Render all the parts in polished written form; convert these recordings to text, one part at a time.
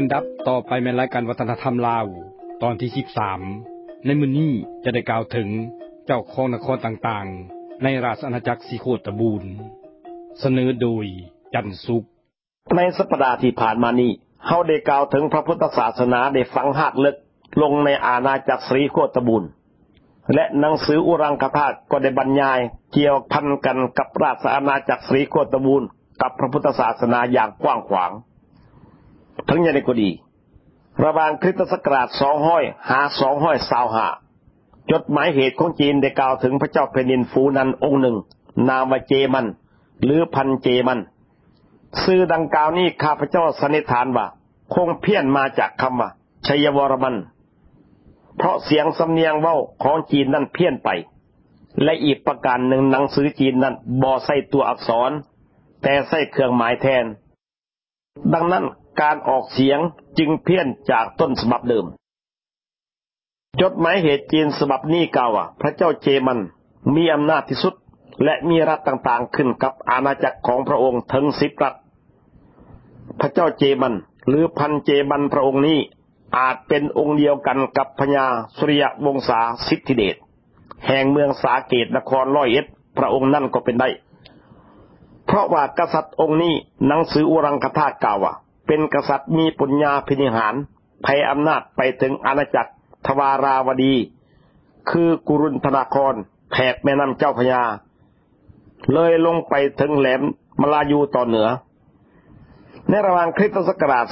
ลำดับต่อไปเป็นรายการวัฒนธรรมลาวตอนที่13ในมื้อนี้จะได้กล่าวถึงเจ้าของนครต่างๆในราชอาณาจักรสีโคตบูรณ์เสนอโดยจันสุขในสัปดาห์ที่ผ่านมานี้เฮาได้กล่าวถึงพระพุทธศาสนาได้ฝังรากลึกลงในอาณาจักรสีโคตบูรณ์และหนังสืออุรังคธาตุก็ได้บรรยายเกี่ยวพันกันกับราชอาณาจักรสีโคตบูรณ์กับพระพุทธศาสนาอย่างกว้างขวางทั้งอย่างนี้ก็ดีระหว่างคริสตศักราช200หา225จดหมายเหตุของจีนได้กล่าวถึงพระเจ้าแผ่นดินฟูนันองค์หนึ่งนามว่าเจมันหรือพันเจมันชื่อดังกล่าวนี้ข้าพเจ้าสันนิษฐานว่าคงเพี้ยนมาจากคำว่าชัยวรมันเพราะเสียงสำเนียงเว้าของจีนนั้นเพี้ยนไปและอีกประการหนึ่งหนังสือจีนนั้นบ่ใส่ตัวอักษรแต่ใส่เครื่องหมายแทนดังนั้นการออกเสียงจึงเพี้ยนจากต้นฉบับเดิมจดหมายเหตุจีนฉบับนี้กล่าวว่าพระเจ้าเจมันมีอำนาจที่สุดและมีรัฐต่างๆขึ้นกับอาณาจักรของพระองค์ถึง10รัฐพระเจ้าเจมันหรือพันเจมันพระองค์นี้อาจเป็นองค์เดียวกันกับพญาสุริยวงศาสิทธิเดชแห่งเมืองสาเกตนคร101พระองค์นั่นก็เป็นได้เพราะว่ากษัตริย์องค์นี้หนังสืออุรังคธาตุกล่าวว่าเป็นกษัตริย์มีปัญญาพินิหารไพอำนาจไปถึงอาณาจักรทวาราวดีคือกุรุนธนาครแถบแม่น้ำเจ้าพระยาเลยลงไปถึงแหลมมลายูตอนเหนือในระหว่างคริสตศักราช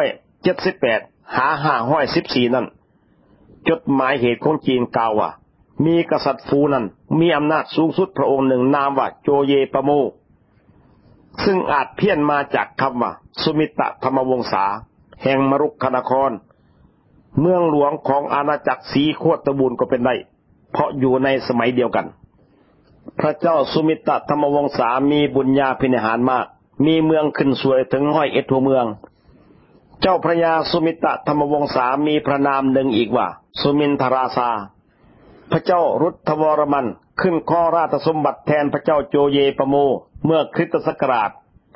478หา514นั้นจดหมายเหตุของจีนกล่าวว่ามีกษัตริย์ฟูนั้นมีอำนาจสูงสุดพระองค์หนึ่งนามว่าโจเยปะโมซึ่งอาจเพี้ยนมาจากคำว่าสุมิตะธรรมวงศาแห่งมรุกขนครเมืองหลวงของอาณาจักรสีโคตบูรณ์ก็เป็นได้เพราะอยู่ในสมัยเดียวกันพระเจ้าสุมิตะธรรมวงศามีบุญญาภินิหารมากมีเมืองขึ้นสวยถึง101ทั่วเมืองเจ้าพระยาสุมิตะธรรมวงศามีพระนามหนึ่งอีกว่าสุมินทราชาพระเจ้ารุทธวรมันขึ้นครองราชสมบัติแทนพระเจ้าโจเยปะโมเมื่อคริสตศักราช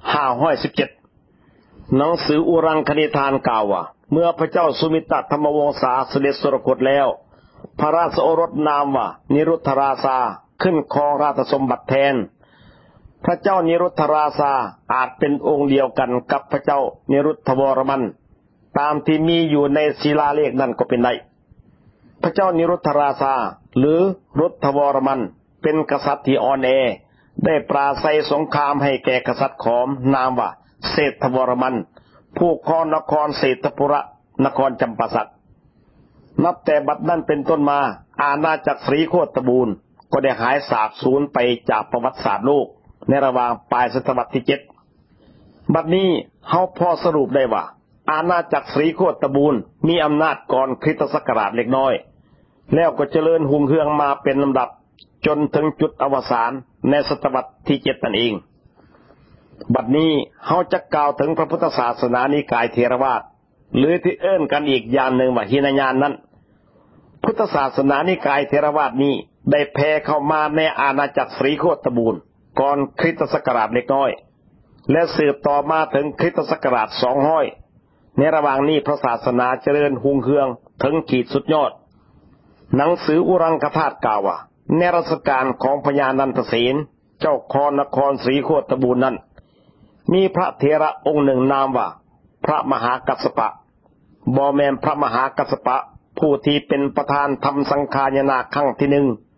517หนังสืออุรังคณิธานกล่าวว่าเมื่อพระเจ้าสุมิตะธรรมวงศาเสด็จสวรรคตแล้วพระราชโอรสนามว่านิรุทธราชาขึ้นครองราชสมบัติแทนพระเจ้านิรุทธราชาอาจเป็นองค์เดียวกันกับพระเจ้านิรุทธวรมันตามที่มีอยู่ในศิลาเลขนั่นก็เป็นได้พระเจ้านิรุทธราชาหรือรุทธวรมันเป็นกษัตริย์ที่อ่อนแอได้ปราศัยสงครามให้แก่กษัตริย์ขอมนามว่าเศรษฐวรมันผู้ครองนครเศรษฐปุระนครจำปาสักนับแต่บัดนั้นเป็นต้นมาอาณาจักรสีโคตบูรณ์ก็ได้หายสาบสูญไปจากประวัติศาสตร์โลกในระหว่างปลายศตวรรษที่7บัดนี้เฮาพอสรุปได้ว่าอาณาจักรสีโคตบูรณ์มีอำนาจก่อนคริสตศักราชเล็กน้อยแล้วก็เจริญหุ่งเฮืองมาเป็นลำดับจนถึงจุดอวสานในศตวรรษที่7นั่นเองบัดนี้เฮาจะกล่าวถึงพระพุทธศาสนานิกายเถรวาทหรือที่เอิ้นกันอีกอย่างหนึ่งว่าหินยานนั้นพุทธศาสนานิกายเถรวาทนี้ได้แผ่เข้ามาในอาณาจักรสีโคตบูรณ์ก่อนคริสตศักราชเล็กน้อยและสืบต่อมาถึงคริสตศักราช200ในระหว่างนี้พระศาสนาเจริญหุ่งเฮืองถึงขีดสุดยอดหนังสืออุรังคธาตุกล่าวว่าในรัชกาลของพญานันทเสนเจ้าครนครสีโคตบูรณ์นั้นมีพระเถระองค์หนึ่งนามว่าพระมหากัสสปะบ่แม่นพระมหากัสสปะผู้ที่เป็นประธานทำสังฆายนาครั้งที่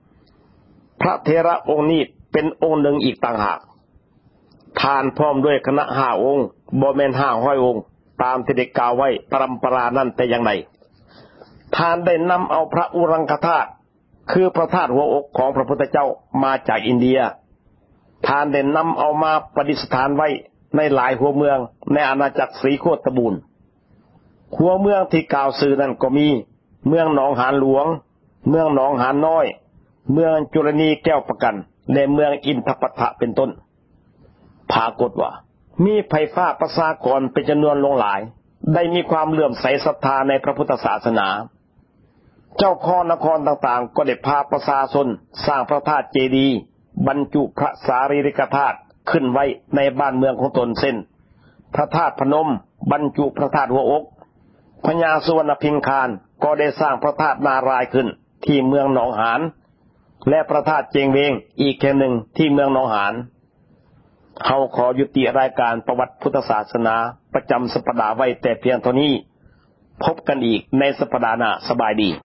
1พระเถระองค์นี้เป็นองค์หนึ่งอีกต่างหากทานพร้อมด้วยคณะ5องค์บ่แม่น500องค์ตามที่ได้กล่าวไว้ปรัมปรานั้นแต่อย่างใดทานได้นำเอาพระอุรังคธาตุคือพระธาตุหัวอกของพระพุทธเจ้ามาจากอินเดียทานได้นำเอามาประดิษฐานไว้ในหลายหัวเมืองในอาณาจักรสีโคตบูรณ์หัวเมืองที่กล่าวชื่อนั้นก็มีเมืองหนองหานหลวงเมืองหนองหานน้อยเมืองจุลนีแก้วประกันและเมืองอินทปัฏฐะเป็นต้นปรากฏว่ามีไผฟ้าประชากรเป็นจำนวนหลายได้มีความเลื่อมใสศรัทธาในพระพุทธศาสนาเจ้าครนครต่างๆก็ได้พาประชาชนสร้างพระธาตุเจดีย์บรรจุพระสารีริกธาตุขึ้นไว้ในบ้านเมืองของตนเส้นพระธาตุพนมบรรจุพระธาตุหัวอกพญาสุวรรณพิงคารก็ได้สร้างพระธาตุนารายณ์ขึ้นที่เมืองหนองหานและพระธาตุเจงเวงอีกแห่งหนึ่งที่เมืองหนองหานเฮาขอยุติรายการประวัติพุทธศาสนาประจำสัปดาห์ไว้แต่เพียงเท่านี้พบกันอีกในสัปดาห์หน้าสบายดี